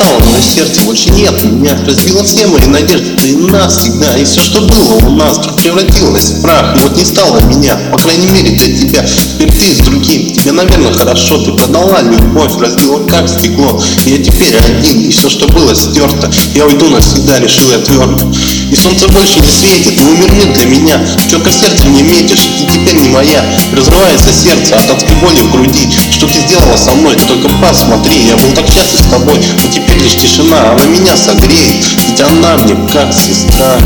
стало в моем сердце, больше нет меня. Разбила все мои надежды, ты навсегда. И все, что было у нас, вдруг превратилось в прах. И вот не стало меня, по крайней мере для тебя. Теперь ты с другим, тебе, наверное, хорошо. Ты продала любовь, разбила как стекло. И я теперь один, и все, что было, стерто. Я уйду навсегда, решил я твердо. И солнце больше не светит, и умер мир для меня. Четко в сердце мне метишь, ты теперь не моя. Разрывается сердце от адской боли в груди. Что ты сделала со мной, только посмотри. Я был так счастлив с тобой, но теперь лишь тишина. Она меня согреет, ведь она мне как сестра.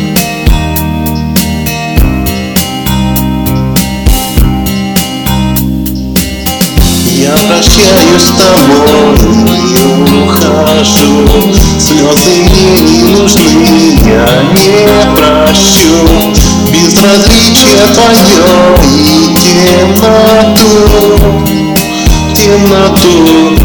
Я прощаюсь с тобой и ухожу. Слезы мне не нужны, я не прощу безразличие твое и темноту.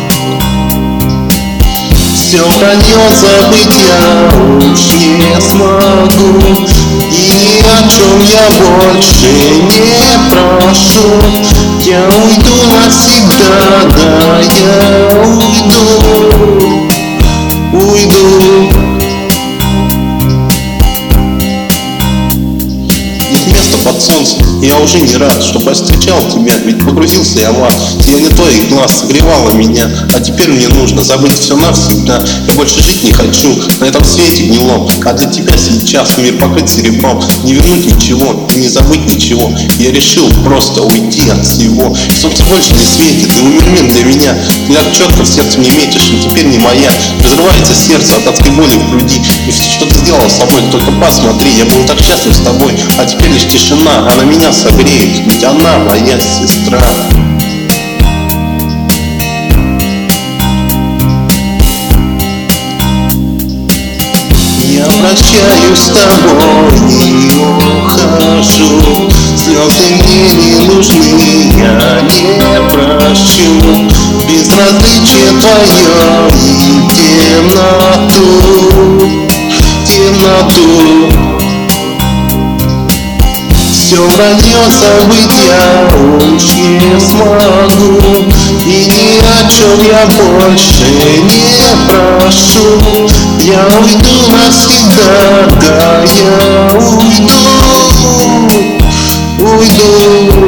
Все вранье забыть я уж не смогу, и ни о чем я больше не прошу. Я уйду навсегда, да, я уйду. Нет места под солнцем, я уже не рад, что повстречал тебя, ведь погрузился я в ад. Сияние твоих глаз согревало меня, а теперь мне нужно забыть все навсегда. Я больше жить не хочу на этом свете гнилом, а для тебя сейчас мир покрыт серебром. Не вернуть ничего и не забыть ничего, я решил просто уйти от всего. Солнце больше не светит, и умер мир для меня. Ты так четко в сердце мне метишь, и теперь не моя. Разрывается сердце от адской боли в груди. И все, что ты сделал со мной, только посмотри. Я был так счастлив с тобой, а теперь лишь тишина. Она меня согреет, ведь она моя сестра. Я прощаюсь с тобой и ухожу. Слезы мне не нужны, я не прощу безразличие твое и темноту. Все вранье забыть я уж не смогу, и ни о чем я больше не прошу. Я уйду навсегда, да, я уйду.